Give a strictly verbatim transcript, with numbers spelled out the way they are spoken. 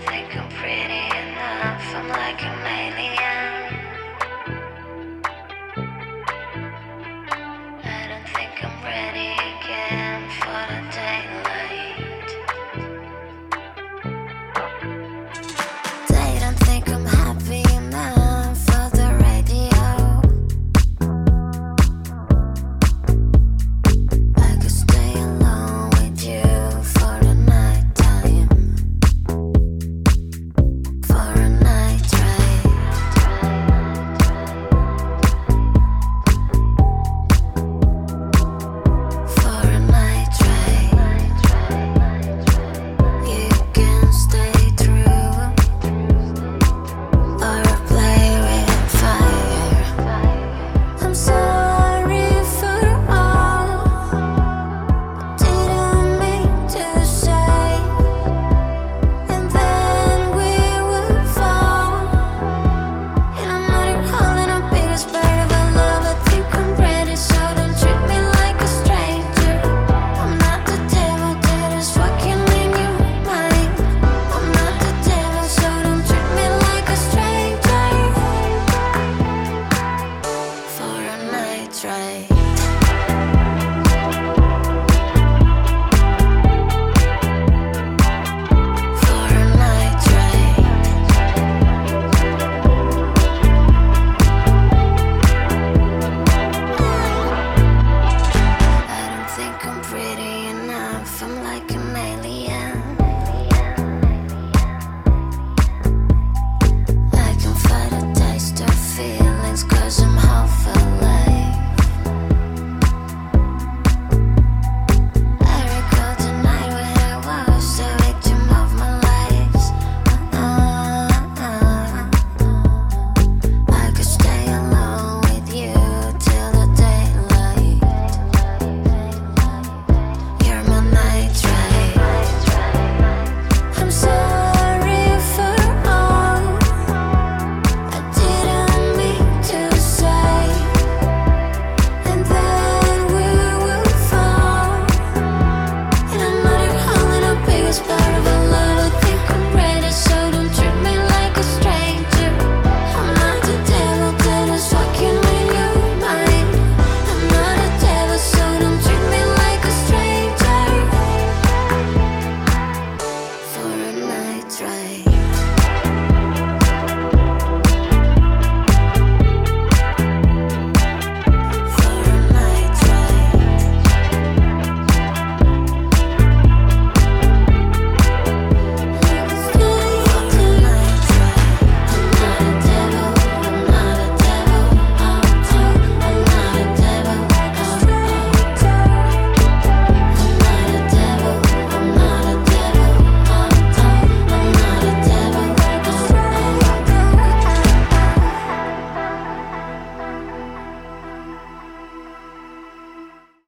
think I'm pretty enough. I'm like an alien. I don't think I'm ready again for the daylight. They don't think I'm happy enough for the radio. I could stay alone with you for the night time, for a night ride. For a night ride. You can stay true or play with fire. I'm sorry for all I didn't mean to say, and then we would fall. And I'm not your calling, I'm biggest part of our love. I think I'm ready, so don't treat me like a stranger. I'm not the devil that is fucking in your mind. I'm not the devil, so don't treat me like a stranger. For a night ride. For a night ride. I don't think I'm pretty enough. I'm like an alien.